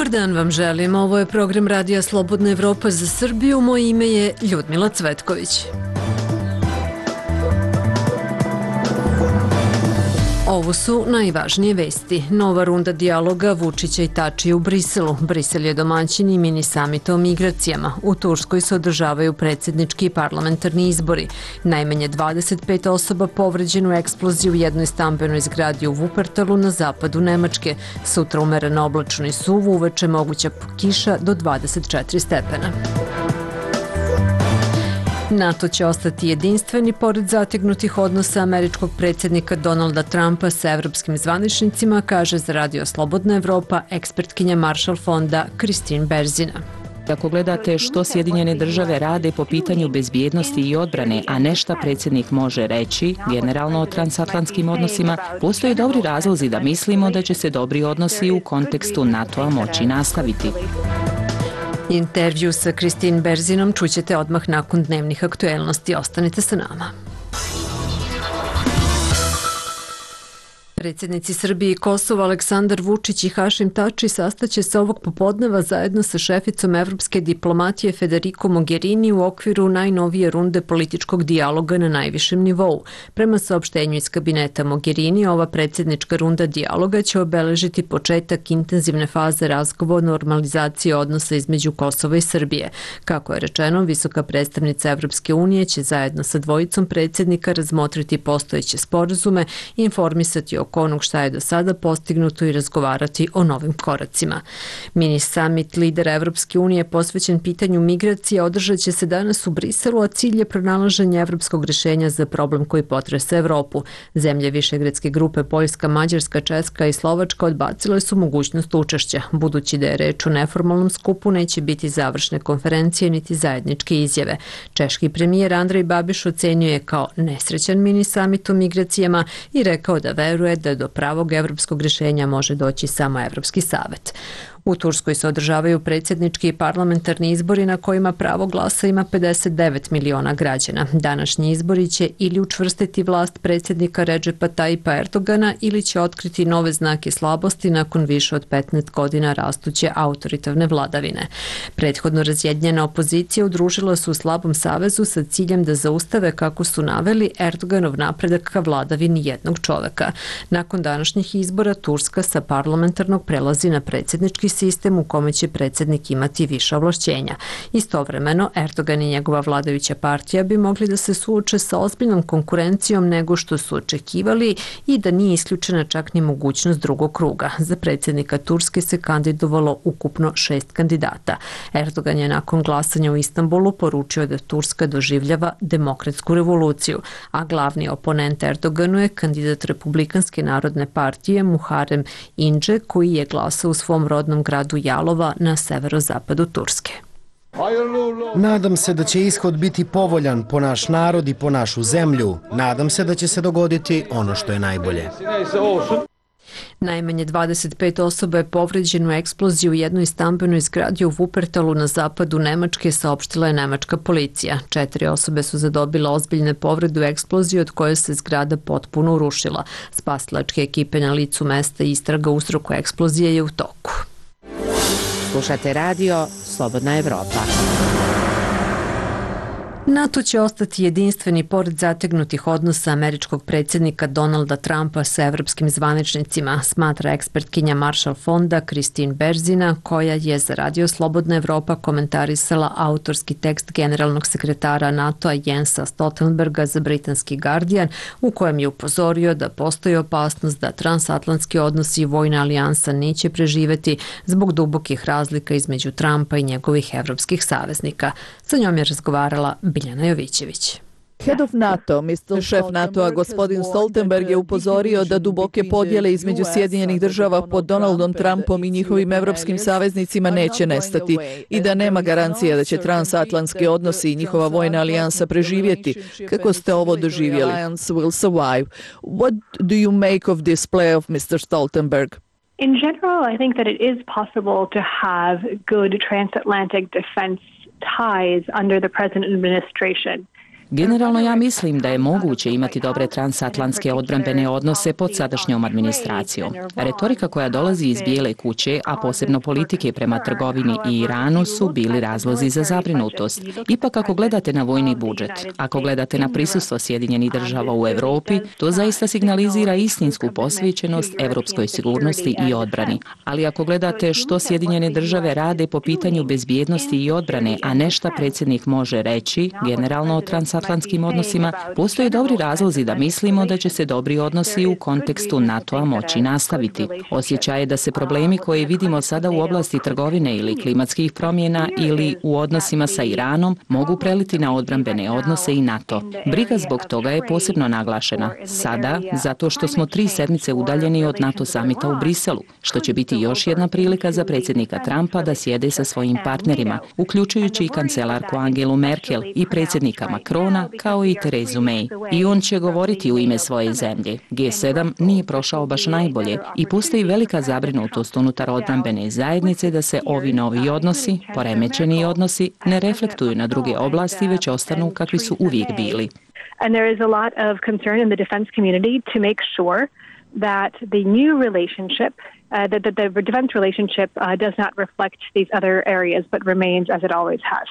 Dobar dan vam želim. Ovo je program Radija Slobodna Evropa za Srbiju. Moje ime je Ljudmila Cvetković. Ovo su najvažnije vesti. Nova runda dijaloga Vučića i Tačija u Briselu. Brisel je domaćin i mini samita o migracijama. U Turskoj se održavaju predsjednički i parlamentarni izbori. Najmanje 25 osoba povređeno u eksploziji u jednoj stambenoj zgradi u Wuppertalu na zapadu Nemačke. Sutra umereno oblačno i suvo, uveče moguća kiša do 24 stepena. NATO će ostati jedinstveni pored zategnutih odnosa američkog predsjednika Donalda Trumpa sa evropskim zvaničnicima, kaže za Radio Slobodna Evropa ekspertkinja Marshall fonda Christine Berzina. Ako gledate što Sjedinjene države rade po pitanju bezbjednosti i odbrane, a ne šta predsjednik može reći, generalno o transatlantskim odnosima, postoje dobri razlozi da mislimo da će se dobri odnosi u kontekstu NATO-a moći nastaviti. Intervju sa Christine Berzinom čućete odmah nakon dnevnih aktuelnosti. Ostanite sa nama. Predsjednici Srbije i Kosova Aleksandar Vučić i Hašim Tači sastaće se ovog popodneva zajedno sa šeficom evropske diplomatije Federico Mogherini u okviru najnovije runde političkog dijaloga na najvišem nivou. Prema saopštenju iz kabineta Mogherini, ova predsjednička runda dijaloga će obeležiti početak intenzivne faze razgovora o normalizaciji odnosa između Kosova i Srbije. Kako je rečeno, visoka predstavnica Evropske unije će zajedno sa dvojicom predsjednika razmotriti postojeće sporazume i informisati o onog šta je do sada postignuto i razgovarati o novim koracima. Mini summit lidera Evropske unije posvećen pitanju migracije održat će se danas u Briselu, a cilj je pronalaženje evropskog rješenja za problem koji potresa Evropu. Zemlje Višegradske grupe Poljska, Mađarska, Česka i Slovačka odbacile su mogućnost učešća. Budući da je reč o neformalnom skupu, neće biti završne konferencije niti zajedničke izjave. Češki premijer Andrej Babiš ocenio je kao nesrećan mini summit o migracijama i rekao da veruje da do pravog evropskog rješenja može doći samo Evropski savet. U Turskoj se održavaju predsjednički i parlamentarni izbori na kojima pravo glasa ima 59 miliona građana. Današnji izbori će ili učvrstiti vlast predsjednika Redžepa Tajipa Erdogana ili će otkriti nove znake slabosti nakon više od 15 godina rastuće autoritarne vladavine. Prethodno razjedinjena opozicija udružila su u slabom savezu sa ciljem da zaustave, kako su naveli, Erdoganov napredak ka vladavini jednog čoveka. Nakon današnjih izbora Turska sa parlamentarnog prelazi na predsjednički sistem u kome će predsjednik imati više ovlašćenja. Istovremeno, Erdogan i njegova vladajuća partija bi mogli da se suoče sa ozbiljnom konkurencijom nego što su očekivali i da nije isključena čak ni mogućnost drugog kruga. Za predsjednika Turske se kandidovalo ukupno 6 kandidata. Erdogan je nakon glasanja u Istanbulu poručio da Turska doživljava demokratsku revoluciju, a glavni oponent Erdoganu je kandidat Republikanske narodne partije Muharrem Ince, koji je glasao u svom rodnom gradu Jalova na severozapadu Turske. Nadam se da će ishod biti povoljan po naš narod i po našu zemlju. Nadam se da će se dogoditi ono što je najbolje. Najmanje 25 osoba je povređeno u eksploziji u jednoj stambenoj zgradi u Wuppertalu na zapadu Nemačke, saopštila je nemačka policija. 4 osobe su zadobile ozbiljne povrede u eksploziji od koje se zgrada potpuno urušila. Spasilačke ekipe na licu mesta i istraga uzroka eksplozije je u toku. Slušate radio Slobodna Evropa. NATO će ostati jedinstveni pored zategnutih odnosa američkog predsjednika Donalda Trumpa sa evropskim zvaničnicima, smatra ekspertkinja Marshall fonda Christine Berzina, koja je za Radio Slobodna Evropa komentarisala autorski tekst generalnog sekretara NATO-a Jensa Stoltenberga za britanski Guardian, u kojem je upozorio da postoji opasnost da transatlantski odnosi i vojna alijansa neće preživeti zbog dubokih razlika između Trumpa i njegovih evropskih saveznika. Sa njom je razgovarala Biljana Jovićević. Šef NATO-a gospodin Stoltenberg je upozorio da duboke podjele između Sjedinjenih država pod Donaldom Trumpom i njihovim evropskim saveznicima neće nestati i da nema garancija da će transatlantski odnosi i njihova vojna alijansa preživjeti. Kako ste ovo doživjeli? What do you make of this play of Mr. Stoltenberg? In general, I think that it is possible to have good transatlantic defense ties under the present administration. Generalno ja mislim da je moguće imati dobre transatlantske odbrambene odnose pod sadašnjom administracijom. Retorika koja dolazi iz Bijele kuće, a posebno politike prema trgovini i Iranu su bili razlozi za zabrinutost. Ipak ako gledate na vojni budžet, ako gledate na prisustvo Sjedinjenih država u Europi, to zaista signalizira istinsku posvećenost evropskoj sigurnosti i odbrani. Ali ako gledate što Sjedinjene države rade po pitanju bezbjednosti i odbrane, a ne šta predsjednik može reći, generalno o transatlantskim odnosima, postoje dobri razlozi da mislimo da će se dobri odnosi u kontekstu NATO-a moći nastaviti. Osjećaj je da se problemi koje vidimo sada u oblasti trgovine ili klimatskih promjena ili u odnosima sa Iranom mogu preliti na odbrambene odnose i NATO. Briga zbog toga je posebno naglašena. Sada, zato što smo 3 sedmice udaljeni od NATO samita u Briselu, što će biti još jedna prilika za predsjednika Trumpa da sjede sa svojim partnerima, uključujući i kancelarku Angelu Merkel i predsjednika Macrona, kao i Terezu May. I on će govoriti u ime svoje zemlje. G7 nije prošao baš najbolje i postoji velika zabrinutost unutar odbrambene zajednice da se ovi novi odnosi, poremećeni odnosi, ne reflektuju na druge oblasti, već ostanu kakvi su uvijek bili. And there is a lot of concern in the defense community to make sure that the new relationship, that the defense relationship does not reflect these other areas, but remains as it always has.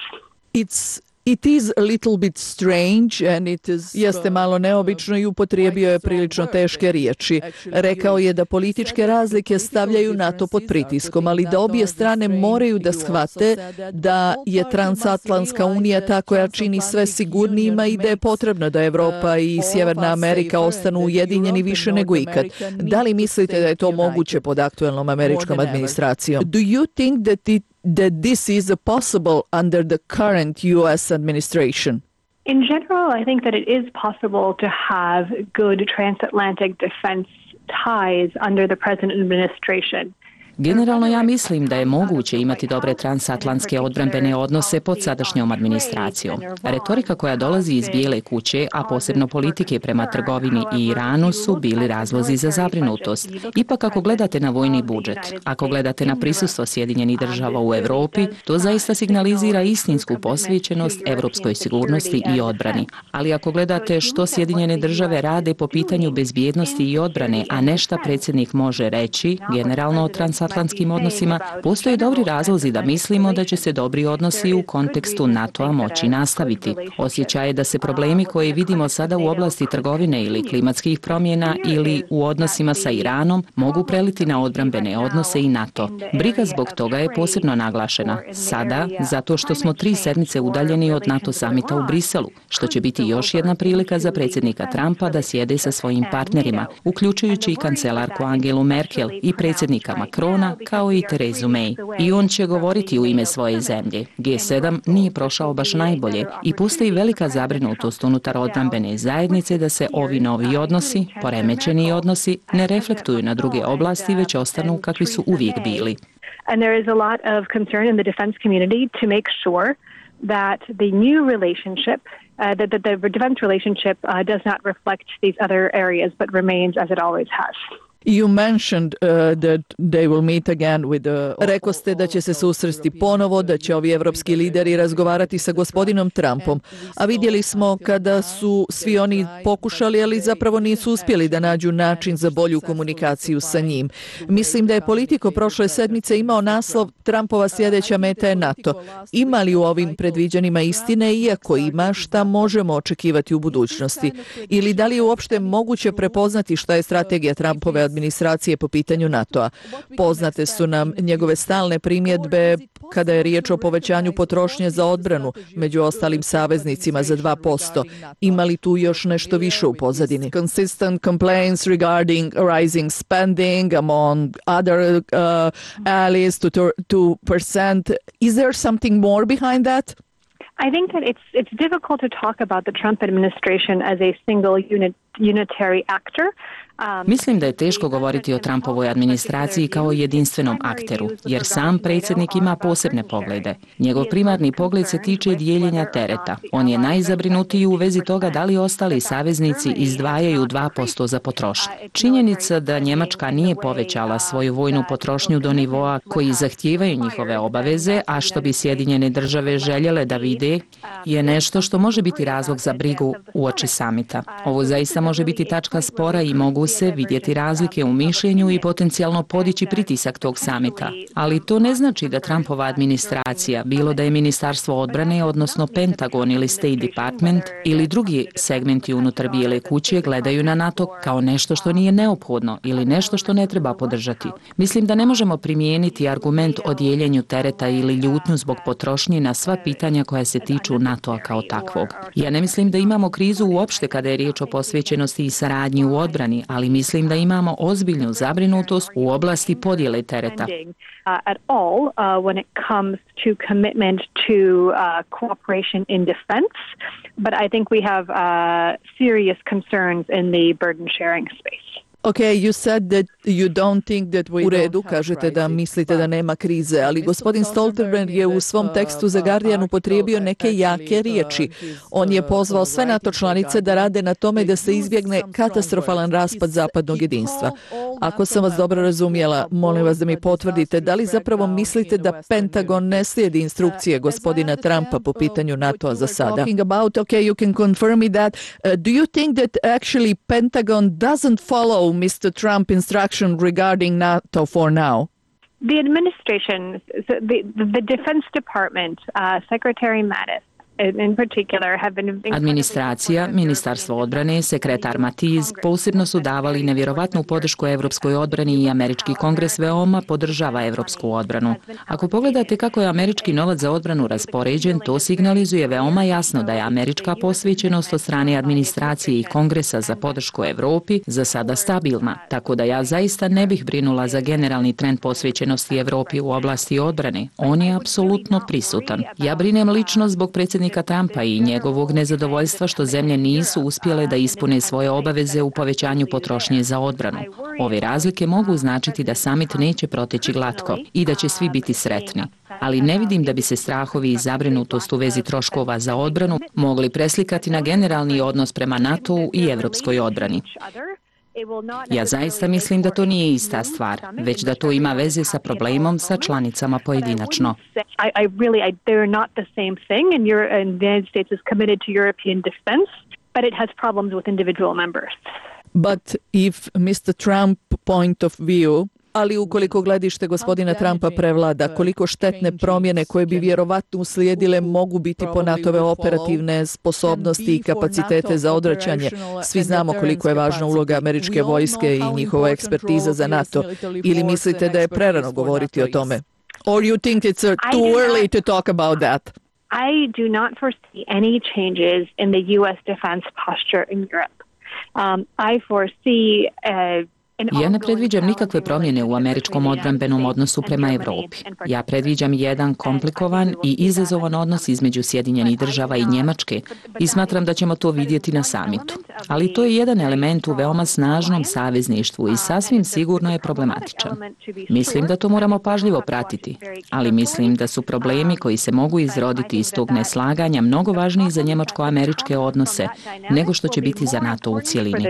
It is a little bit strange and it is... Jeste malo neobično i upotrijebio je prilično teške riječi. Rekao je da političke razlike stavljaju NATO pod pritiskom, ali da obje strane moraju da shvate da je transatlantska unija ta koja čini sve sigurnijima i da je potrebno da Evropa i Sjeverna Amerika ostanu ujedinjeni više nego ikad. Da li mislite da je to moguće pod aktuelnom američkom administracijom? Do you think that this is possible under the current U.S. administration? In general, I think that it is possible to have good transatlantic defense ties under the present administration. Generalno ja mislim da je moguće imati dobre transatlantske odbrambene odnose pod sadašnjom administracijom. Retorika koja dolazi iz Bijele kuće, a posebno politike prema trgovini i Iranu su bili razlozi za zabrinutost. Ipak ako gledate na vojni budžet, ako gledate na prisustvo Sjedinjenih država u Europi, to zaista signalizira istinsku posvećenost evropskoj sigurnosti i odbrani. Ali ako gledate što Sjedinjene države rade po pitanju bezbjednosti i odbrane, a ne šta predsjednik može reći, generalno o transatlantskim odnosima, postoje dobri razlozi da mislimo da će se dobri odnosi u kontekstu NATO-a moći nastaviti. Osjećaj je da se problemi koje vidimo sada u oblasti trgovine ili klimatskih promjena ili u odnosima sa Iranom mogu preliti na odbrambene odnose i NATO. Briga zbog toga je posebno naglašena. Sada, zato što smo 3 sedmice udaljeni od NATO samita u Briselu, što će biti još jedna prilika za predsjednika Trumpa da sjede sa svojim partnerima, uključujući i kancelarku Angelu Merkel i predsjednika Macrona, kao i Terezu May. I on će govoriti u ime svoje zemlje. G7 nije prošao baš najbolje i postoji velika zabrinutost unutar odbrambene zajednice da se ovi novi odnosi, poremećeni odnosi, ne reflektuju na druge oblasti, već ostanu kakvi su uvijek bili. And there is a lot of concern in the defense community to make sure that the new relationship, that the defense relationship does not reflect these other areas, but remains as it always has. You mentioned that they will meet again with the... Rekao ste da će se susresti ponovo, da će ovi evropski lideri razgovarati sa gospodinom Trumpom. A vidjeli smo kada su svi oni pokušali, ali zapravo nisu uspjeli da nađu način za bolju komunikaciju sa njim. Mislim da je Politico prošle sedmice imao naslov Trumpova sljedeća meta je NATO. Ima li u ovim predviđanjima istine, iako ima, šta možemo očekivati u budućnosti? Ili da li je uopšte moguće prepoznati šta je strategija Trumpove administracije po pitanju NATO-a? Poznate su nam njegove stalne primjedbe kada je riječ o povećanju potrošnje za odbranu, među ostalim saveznicima za 2%. Ima li tu još nešto više u pozadini? Consistent complaints regarding rising spending among other allies to 2%. Is there something more behind that? I think that it's difficult to talk about the Trump administration as a single unitary actor. Mislim da je teško govoriti o Trumpovoj administraciji kao o jedinstvenom akteru, jer sam predsjednik ima posebne poglede. Njegov primarni pogled se tiče dijeljenja tereta. On je najzabrinutiji u vezi toga da li ostali saveznici izdvajaju 2% za potrošnju. Činjenica da Njemačka nije povećala svoju vojnu potrošnju do nivoa koji zahtijevaju njihove obaveze, a što bi Sjedinjene države željele da vide, je nešto što može biti razlog za brigu uoči samita. Ovo zaista može biti tačka spora i mogu se vidjeti razlike u mišljenju i potencijalno podići pritisak tog samita. Ali to ne znači da Trumpova administracija, bilo da je Ministarstvo odbrane, odnosno Pentagon ili State Department ili drugi segmenti unutar Bijele kuće gledaju na NATO kao nešto što nije neophodno ili nešto što ne treba podržati. Mislim da ne možemo primijeniti argument o dijeljenju tereta ili ljutnju zbog potrošnje na sva pitanja koja se tiču NATO-a kao takvog. Ja ne mislim da imamo krizu uopšte kada je riječ o posvećenosti i saradnji u odbrani, ali mislim da imamo ozbiljnu zabrinutost u oblasti podjele tereta. At all when it comes to commitment to cooperation in defense, but I think we have serious concerns in the burden sharing space. Okay, you said that you don't think that we. U redu, kažete da mislite da nema krize, ali gospodin Stoltenberg je u svom tekstu za Guardian upotrijebio neke jake riječi. On je pozvao sve NATO članice da rade na tome da se izbjegne katastrofalan raspad zapadnog jedinstva. Ako sam vas dobro razumjela, molim vas da mi potvrdite, da li zapravo mislite da Pentagon ne slijedi instrukcije gospodina Trumpa po pitanju NATO-a za sada? Okay, you can confirm me that. Do you think that actually Pentagon doesn't follow Mr. Trump instruction regarding NATO for now? The administration, the Defense Department, Secretary Mattis, in particular have been. Administracija, Ministarstvo odbrane, sekretar Mattis posebno su davali nevjerovatnu podršku evropskoj odbrani i američki kongres veoma podržava evropsku odbranu. Ako pogledate kako je američki novac za odbranu raspoređen, to signalizuje veoma jasno da je američka posvećenost od strane administracije i kongresa za podršku Europi za sada stabilna, tako da ja zaista ne bih brinula za generalni trend posvećenosti Europi u oblasti odbrane. On je apsolutno prisutan. Ja brinem lično zbog predsjednika Trumpa i njegovog nezadovoljstva što zemlje nisu uspjele da ispune svoje obaveze u povećanju potrošnje za odbranu. Ove razlike mogu značiti da samit neće proteći glatko i da će svi biti sretni. Ali ne vidim da bi se strahovi i zabrinutost u vezi troškova za odbranu mogli preslikati na generalni odnos prema NATO-u i evropskoj odbrani. Ja zaista mislim da to nije ista stvar, već da to ima veze sa problemom sa članicama pojedinačno. They're not the same thing, and the United States is committed to European defense, but it has problems with individual members. But if Mr. Trump point of view, ali ukoliko gledište gospodina Trumpa prevlada, koliko štetne promjene koje bi vjerovatno uslijedile mogu biti po NATO-ve operativne sposobnosti i kapacitete za odvraćanje. Svi znamo koliko je važna uloga američke vojske i njihova ekspertiza za NATO. Ili mislite da je prerano govoriti o tome? Or you think it's too early to talk about that? I do not foresee any changes in the U.S. defense posture in Europe. I foresee Ja ne predviđam nikakve promjene u američkom odbrambenom odnosu prema Europi. Ja predviđam jedan komplikovan i izazovan odnos između Sjedinjenih država i Njemačke i smatram da ćemo to vidjeti na samitu. Ali to je jedan element u veoma snažnom savezništvu i sasvim sigurno je problematičan. Mislim da to moramo pažljivo pratiti, ali mislim da su problemi koji se mogu izroditi iz tog neslaganja mnogo važniji za njemačko-američke odnose nego što će biti za NATO u cjelini.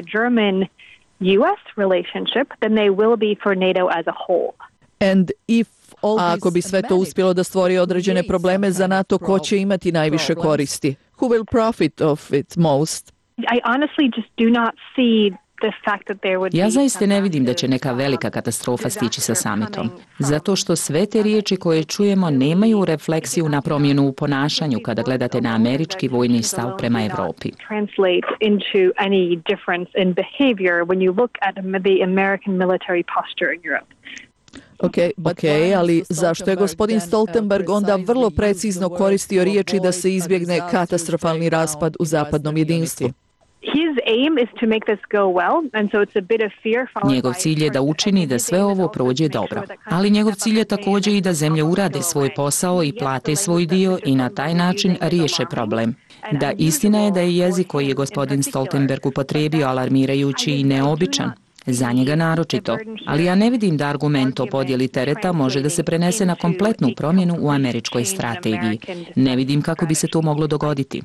U.S. relationship than they will be for NATO as a whole. And if ako bi sve to uspjelo da stvori određene probleme za NATO, ko će imati najviše koristi? Who will profit of it most? I honestly just do not see. Ja zaista ne vidim da će neka velika katastrofa stići sa samitom, zato što sve te riječi koje čujemo nemaju refleksiju na promjenu u ponašanju kada gledate na američki vojni stav prema Europi. Ok, ali zašto je gospodin Stoltenberg onda vrlo precizno koristio riječi da se izbjegne katastrofalni raspad u zapadnom jedinstvu? Njegov cilj je da učini da sve ovo prođe dobro, ali njegov cilj je također i da zemlje urade svoj posao i plate svoj dio i na taj način riješe problem. Da, istina je da je jezik koji je gospodin Stoltenberg upotrijebio alarmirajući i neobičan. Za njega naročito, ali ja ne vidim da argument o podjeli tereta može da se prenese na kompletnu promjenu u američkoj strategiji. Ne vidim kako bi se to moglo dogoditi.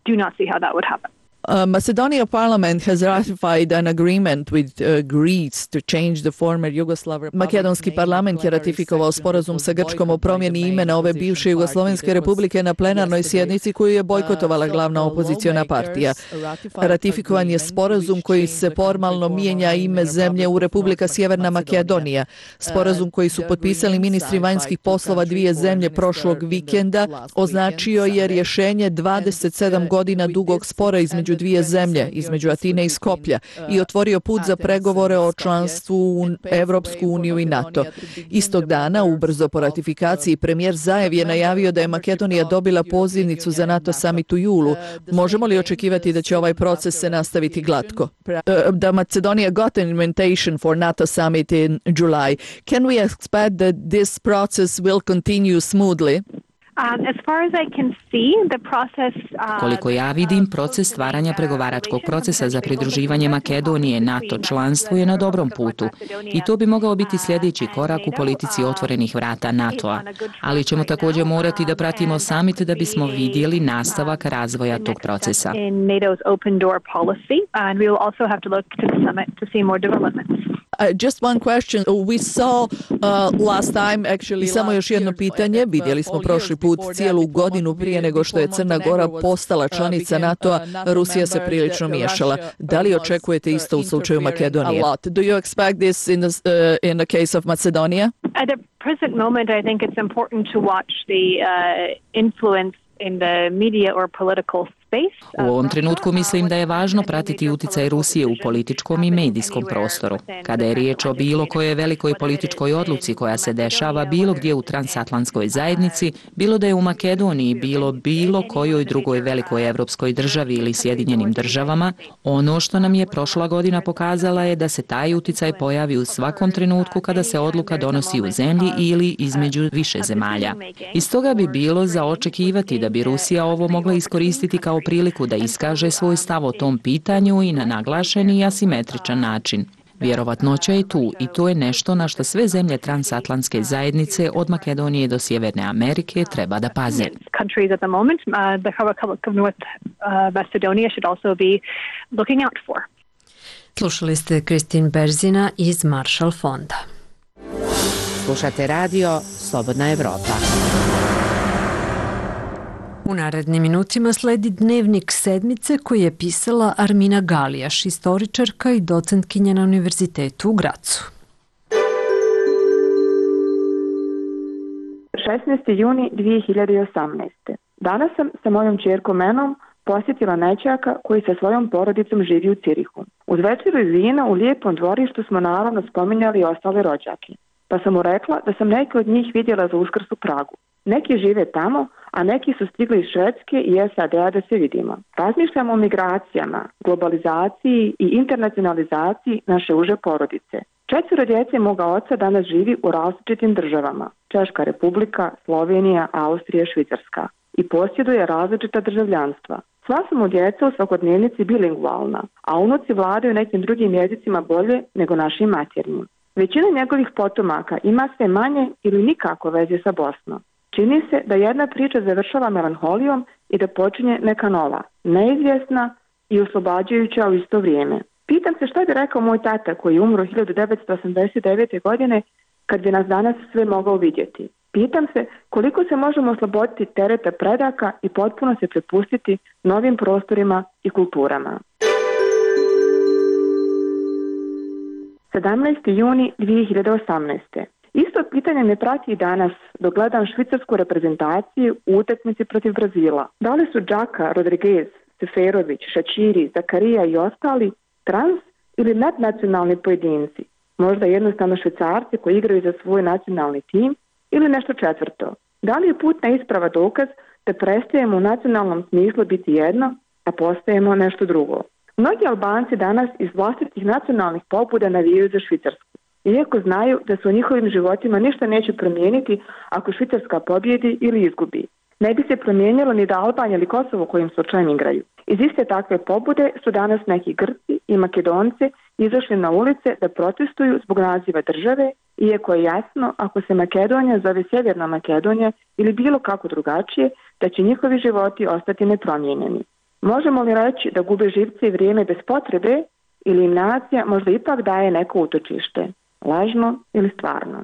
Macedonia Parliament has ratified an agreement with Greece to change the former Yugoslav Republic. Makedonski parlament je ratifikovao sporazum sa Grčkom o promjeni imena ove bivše Jugoslovenske republike na plenarnoj sjednici koju je bojkotovala glavna opoziciona partija. Ratifikovan je sporazum koji se formalno mijenja ime zemlje u Republika Sjeverna Makedonija. Sporazum koji su potpisali ministri vanjskih poslova dvije zemlje prošlog vikenda označio je rješenje 27 godina dugog spora između dvije zemlje, između Atine i Skoplja, i otvorio put za pregovore o članstvu u Evropsku uniju i NATO. Istog dana, ubrzo po ratifikaciji, premijer Zaev je najavio da je Makedonija dobila pozivnicu za NATO summit u julu. Možemo li očekivati da će ovaj proces se nastaviti glatko? Da Macedonia got an invitation for NATO summit in July. Can we expect that this process will continue smoothly? Koliko ja vidim, proces stvaranja pregovaračkog procesa za pridruživanje Makedonije NATO članstvu je na dobrom putu i to bi mogao biti sljedeći korak u politici otvorenih vrata NATO-a, ali ćemo također morati da pratimo summit da bismo vidjeli nastavak razvoja tog procesa. Just one question. We saw last time actually. I samo još jedno pitanje. Vidjeli smo prošli put cijelu godinu prije nego što je Crna Gora postala članica NATO-a, Rusija se prilično miješala. Da li očekujete isto u slučaju Makedonije? Do you expect this in the case of Macedonia? At the present moment, I think it's important to watch the influence in the media or political space. U ovom trenutku mislim da je važno pratiti uticaj Rusije u političkom i medijskom prostoru. Kada je riječ o bilo kojoj velikoj političkoj odluci koja se dešava bilo gdje u transatlantskoj zajednici, bilo da je u Makedoniji, bilo kojoj drugoj velikoj evropskoj državi ili Sjedinjenim državama, ono što nam je prošla godina pokazala je da se taj uticaj pojavi u svakom trenutku kada se odluka donosi u zemlji ili između više zemalja. Iz toga bi bilo za očekivati da bi Rusija ovo mogla iskoristiti kao priliku da iskaže svoj stav o tom pitanju i na naglašen i asimetričan način. Vjerovatnoća je tu i to je nešto na što sve zemlje transatlantske zajednice od Makedonije do Sjeverne Amerike treba da paze. Slušali ste Kristin Berzina iz Marshall fonda. Slušate radio Slobodna Evropa. U narednim minutima sledi dnevnik sedmice koji je pisala Armina Galijaš, istoričarka i docentkinja na Univerzitetu u Gracu. 16. juni 2018. Danas sam sa mojom ćerkom Menom posjetila nećaka koji sa svojom porodicom živi u Cirihu. Uz večeru iz vina u lijepom dvorištu smo naravno spominjali ostale rođake. Pa sam mu rekla da sam neke od njih vidjela za Uskrs u Pragu. Neki žive tamo, a neki su stigli iz Švedske i SAD-a da se vidimo. Razmišljamo o migracijama, globalizaciji i internacionalizaciji naše uže porodice. 4 djece moga oca danas živi u različitim državama. Češka republika, Slovenija, Austrija, Švicarska. I posjeduje različita državljanstva. Sva su mu djeca u svakodnevnici bilingvalna, a unuci vladaju nekim drugim jezicima bolje nego našim maternjim. Većina njegovih potomaka ima sve manje ili nikako veze sa Bosnom. Čini se da jedna priča završava melanholijom i da počinje neka nova, neizvjesna i oslobađajuća u isto vrijeme. Pitam se što bi rekao moj tata koji je umro 1989. godine kad bi nas danas sve mogao vidjeti. Pitam se koliko se možemo osloboditi tereta predaka i potpuno se prepustiti novim prostorima i kulturama. 17. juni 2018. Isto pitanje me prati i danas dok gledam švicarsku reprezentaciju u utakmici protiv Brazila. Da li su Džaka, Rodriguez, Seferović, Šačiri, Zakarija i ostali trans ili nadnacionalni pojedinci? Možda jednostavno Švicarci koji igraju za svoj nacionalni tim ili nešto četvrto? Da li je putna isprava dokaz da prestajemo u nacionalnom smislu biti jedno, a postajemo nešto drugo? Mnogi Albanci danas iz vlastitih nacionalnih pobuda navijaju za Švicarsku, iako znaju da se u njihovim životima ništa neće promijeniti ako Švicarska pobjedi ili izgubi. Ne bi se promijenilo ni da Albanija ili Kosovo kojim slučajem igraju. Iz iste takve pobude su danas neki Grci i Makedonci izašli na ulice da protestuju zbog naziva države, iako je jasno ako se Makedonija zove Sjeverna Makedonija ili bilo kako drugačije, da će njihovi životi ostati nepromijenjeni. Možemo li reći da gube živce i vrijeme bez potrebe ili im nacija možda ipak daje neko utočište? Lažno ili stvarno?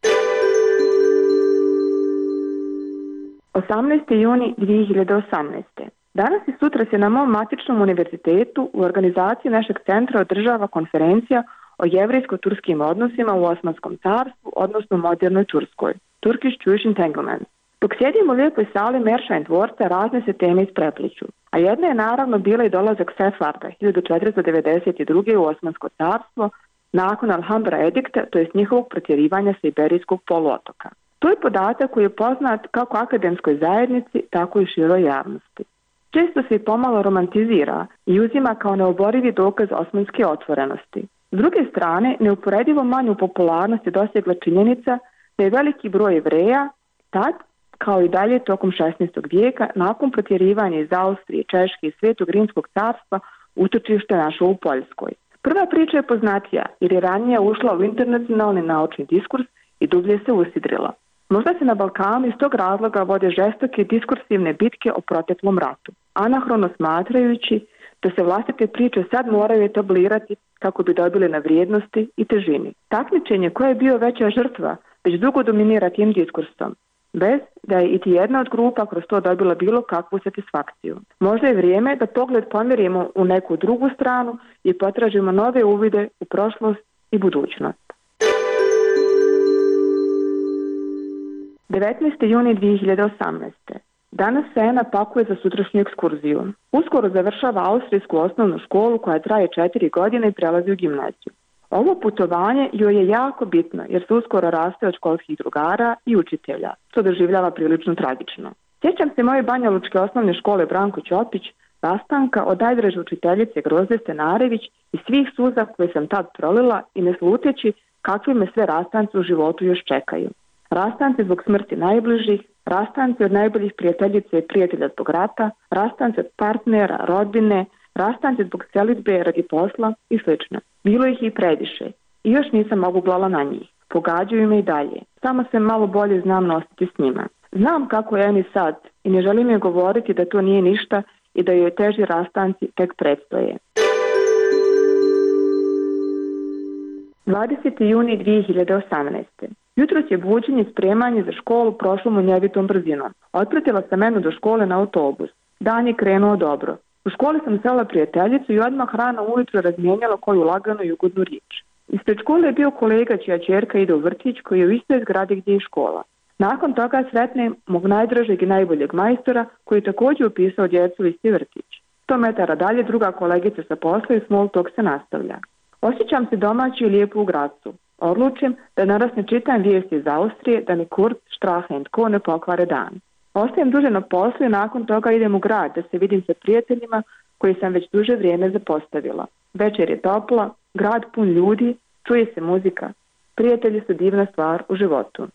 18. juni 2018. Danas i sutra se na mom matičnom univerzitetu u organizaciji našeg centra održava konferencija o jevrejsko-turskim odnosima u Osmanskom carstvu, odnosno modernoj Turskoj, Turkish Jewish Entanglement. Dok sjedimo u lijepoj sali Merša dvorca, razne se teme isprepliću, a jedna je naravno bila i dolazak Sefarda 1492. u Osmansko carstvo nakon Alhambra edikta, to jest njihovog protjerivanja sa Iberijskog poluotoka. To je podatak koji je poznat kako akademskoj zajednici, tako i široj javnosti. Često se i pomalo romantizira i uzima kao neoborivi dokaz osmanske otvorenosti. S druge strane, neuporedivo manju popularnost je dosegla činjenica da je veliki broj Jevreja tad, kao i dalje tokom 16. vijeka, nakon protjerivanja iz Austrije, Češke i Svetog Rimskog carstva, utočište našlo u Poljskoj. Prva priča je poznatija jer je ranije ušla u internacionalni naučni diskurs i dublje se usidrila. Možda se na Balkanu iz tog razloga vode žestoke diskursivne bitke o proteklom ratu, anahrono smatrajući da se vlastite priče sad moraju etablirati kako bi dobili na vrijednosti i težini. Takmičenje koje je bio veća žrtva već dugo dominira tim diskursom, bez da je iti jedna od grupa kroz to dobila bilo kakvu satisfakciju. Možda je vrijeme da pogled pomjerimo u neku drugu stranu i potražimo nove uvide u prošlost i budućnost. 19. juni 2018. Danas se Ena pakuje za sutrašnju ekskurziju. Uskoro završava austrijsku osnovnu školu koja traje 4 godine i prelazi u gimnaziju. Ovo putovanje joj je jako bitno jer se uskoro raste od školskih drugara i učitelja, što doživljava prilično tragično. Sjećam se moje banjalučke osnovne škole Branko Ćopić, rastanka od najdraže učiteljice Grozde Stenarević i svih suza koje sam tad prolila i ne sluteći kakvi me sve rastanci u životu još čekaju. Rastanci zbog smrti najbližih, rastanci od najboljih prijateljice i prijatelja zbog rata, rastanci od partnera, rodbine, rastanci zbog selidbe radi posla i sl. Bilo ih i previše i još nisam oguglala na njih. Pogađaju me i dalje. Samo se malo bolje znam nositi s njima. Znam kako je Eni sad i ne želim je govoriti da to nije ništa i da joj teži rastanci tek predstoje. 20. juni 2018. Jutros je buđenje i spremanje za školu prošlo munjevitom brzinom. Otpratila sam Enu do škole na autobus. Dan je krenuo dobro. U školi sam sela prijateljicu i odmah rano ujutro razmijenjala koju laganu i ugodnu riječ. Ispred škole je bio kolega čija ćerka ide u vrtić koji je u istoj zgradi gdje je škola. Nakon toga sretnem mog najdražeg i najboljeg majstora koji je također upisao djecu u isti vrtić. 100 metara dalje druga kolegica sa posla i small talk se nastavlja. Osjećam se domaći i lijepo u Gracu. Odlučim da danas ne čitam vijesti iz Austrije da mi Kurz, Strache & Co. ne pokvare dan. Ostajem duže na poslu i nakon toga idem u grad da se vidim sa prijateljima koji sam već duže vrijeme zapostavila. Večer je topla, grad pun ljudi, čuje se muzika. Prijatelji su divna stvar u životu.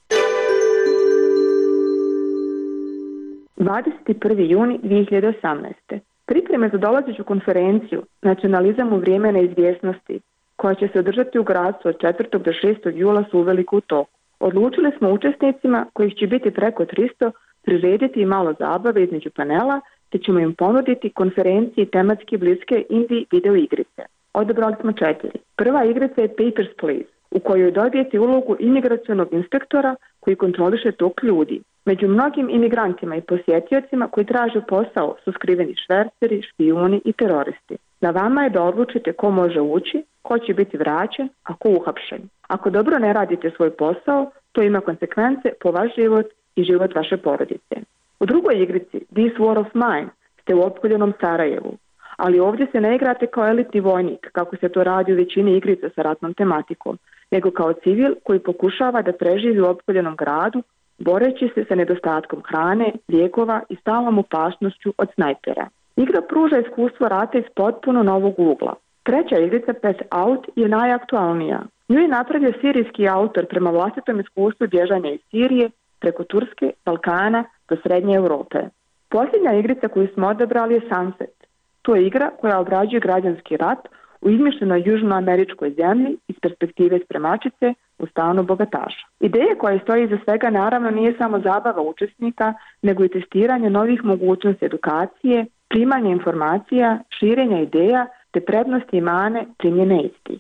21. juni 2018. Pripreme za dolazeću konferenciju Nacionalizam u vrijeme neizvjesnosti, koja će se održati u Gracu od 4. do 6. jula su uveliko u toku. Odlučili smo učesnicima, kojih će biti preko 300, prirediti i malo zabave između panela, te ćemo im ponuditi konferenciji tematski bliske indie video igrice. Odabrali smo 4. Prva igrica je Papers, Please, u kojoj dobijete ulogu imigracionog inspektora koji kontroliše tok ljudi. Među mnogim imigrantima i posjetiocima koji traže posao su skriveni šverceri, špijuni i teroristi. Na vama je da odlučite ko može ući, ko će biti vraćen, a ko uhapšen. Ako dobro ne radite svoj posao, to ima konsekvence po vaš život i život vaše porodice. U drugoj igrici, This War of Mine, ste u opkoljenom Sarajevu, ali ovdje se ne igrate kao elitni vojnik, kako se to radi u većini igrica sa ratnom tematikom, nego kao civil koji pokušava da preživi u opkoljenom gradu, boreći se sa nedostatkom hrane, lijekova i stalnom opasnošću od snajpera. Igra pruža iskustvo rata iz potpuno novog ugla. Treća igrica, Pass Out, je najaktualnija. Nju je napravio sirijski autor prema vlastitom iskustvu bježanja iz Sirije, preko Turske, Balkana do Srednje Europe. Posljednja igrica koju smo odabrali je Sunset. To je igra koja obrađuje građanski rat u izmišljenoj južnoameričkoj zemlji iz perspektive spremačice u stanu bogataša. Ideja koja stoji iza svega naravno nije samo zabava učesnika, nego i testiranje novih mogućnosti edukacije, primanje informacija, širenja ideja te prednosti i mane primjene istih.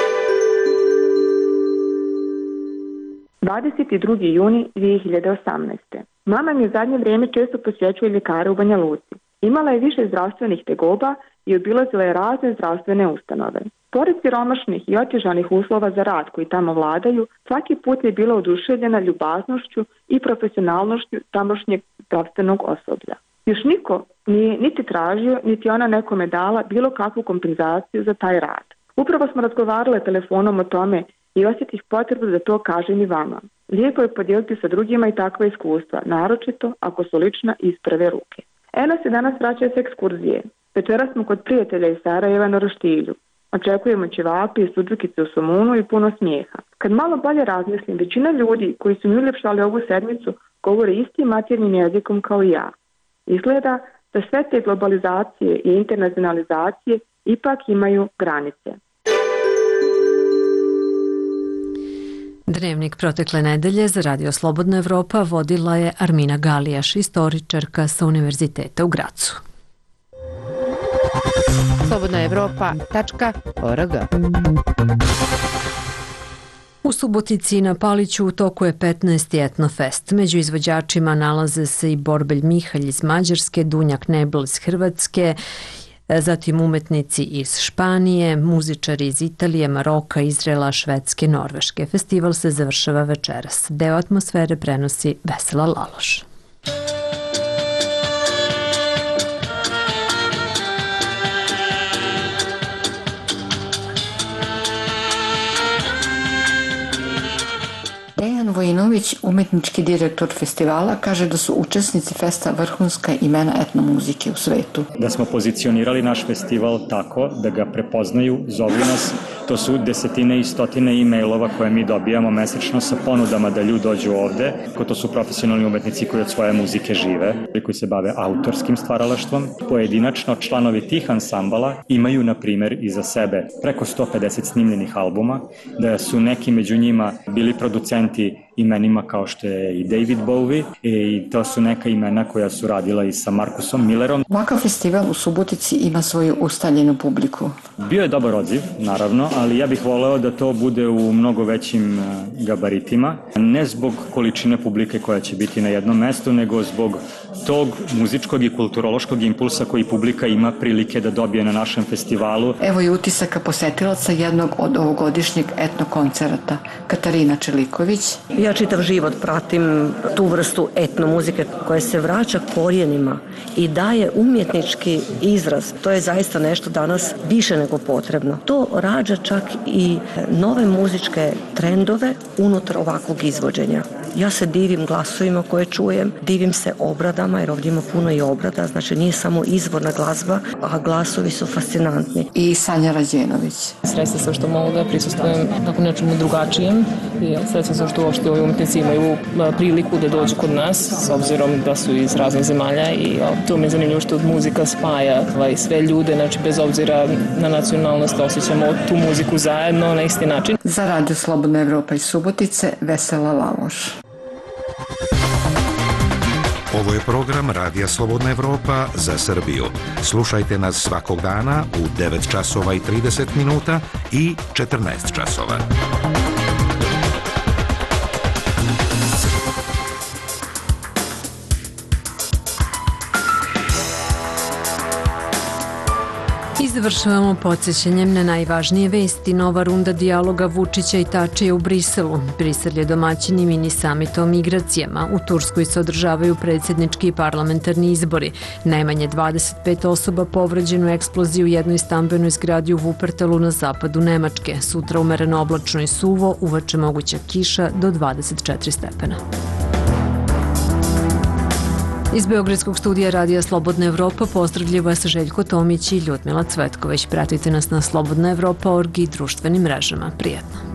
22. juni 2018. Mama mi u zadnje vrijeme često posjećuje ljekare u Banja Luci. Imala je više zdravstvenih tegoba i obilazila je razne zdravstvene ustanove. Pored siromašnih i otežanih uslova za rad koji tamo vladaju, svaki put je bila oduševljena ljubaznošću i profesionalnošću tamošnjeg zdravstvenog osoblja. Još niko nije niti tražio, niti ona nekome dala bilo kakvu kompenzaciju za taj rad. Upravo smo razgovarale telefonom o tome i osjetih potrebu da to kažem i vama. Lijepo je podijeliti sa drugima i takva iskustva, naročito ako su lična iz prve ruke. Eno se danas vraća s ekskurzije. Večera smo kod prijatelja iz Sarajeva na Roštilju. Očekujemo ćevapi i suđukice u somunu i puno smijeha. Kad malo bolje razmislim, većina ljudi koji su mi uljepšali ovu sedmicu govore istim maternjim jezikom kao i ja. Izgleda da sve te globalizacije i internacionalizacije ipak imaju granice. Dnevnik protekle nedelje za Radio Slobodna Evropa vodila je Armina Galijaš, istoričarka sa Univerziteta u Gracu. slobodnaevropa.org. U Subotici na Paliću u toku je 15. Etnofest. Među izvođačima nalaze se i Borbelj Mihalj iz Mađarske, Dunjak Nebel iz Hrvatske, zatim umetnici iz Španije, muzičari iz Italije, Maroka, Izraela, Švedske, Norveške. Festival se završava večeras. Deo atmosfere prenosi Vesela Laloš. Dejan Vojinović, umetnički direktor festivala, kaže da su učesnici festa vrhunska imena etnomuzike u svetu. Da smo pozicionirali naš festival tako da ga prepoznaju, zovu nas, to su desetine i stotine e-mailova koje mi dobijamo mesečno sa ponudama da ljudi dođu ovde. To su profesionalni umetnici koji od svoje muzike žive, koji se bave autorskim stvaralaštvom. Pojedinačno članovi tih ansambala imaju, na primjer, iza sebe preko 150 snimljenih albuma, da su neki među njima bili producenti imenima kao što je i David Bowie i to su neka imena koja su radila i sa Markusom Millerom. Ovakav festival u Subotici ima svoju ustaljenu publiku. Bio je dobar odziv, naravno, ali ja bih voleo da to bude u mnogo većim gabaritima, ne zbog količine publike koja će biti na jednom mestu, nego zbog tog muzičkog i kulturološkog impulsa koji publika ima prilike da dobije na našem festivalu. Evo i utisaka posetilaca jednog od ovogodišnjeg etnokoncerata, Katarina Čeliković. Ja čitav život pratim tu vrstu etnomuzike koja se vraća korijenima i daje umjetnički izraz. To je zaista nešto danas više nego potrebno. To rađa čak i nove muzičke trendove unutar ovakvog izvođenja. Ja se divim glasovima koje čujem, divim se obradama, jer ovdje ima puno i obrada, znači nije samo izvorna glazba, a glasovi su fascinantni. I Sanja Rađenović. Srećna sam što mogu da prisustvujem tako nečemu drugačijem i srećna sam što uopšte ovi umetnici imaju priliku da dođu kod nas, s obzirom da su iz raznih zemalja i to mi je zanimljivo što muzika spaja sve ljude, znači bez obzira na nacionalnost osjećamo tu muziku zajedno na isti način. Za Radio Slobodna Evropa iz Subotice, Vesela Laloš. Ovo je program Radija Slobodna Evropa za Srbiju. Slušajte nas svakog dana u 9 časova i 30 minuta i 14 časova. Završavamo podsjećanjem na najvažnije vesti. Nova runda dijaloga Vučića i Tačija u Briselu. Brisel je domaćin i mini summit o migracijama. U Turskoj se održavaju predsjednički i parlamentarni izbori. Najmanje 25 osoba povređeno u eksploziji u jednoj stambenoj zgradi u Wuppertalu na zapadu Nemačke. Sutra umereno oblačno i suvo, uveče moguća kiša do 24 stepena. Iz Beogradskog studija Radija Slobodna Evropa pozdravljaju vas Željko Tomić i Ljudmila Cvetković. Pratite nas na slobodnaevropa.org i društvenim mrežama. Prijetno.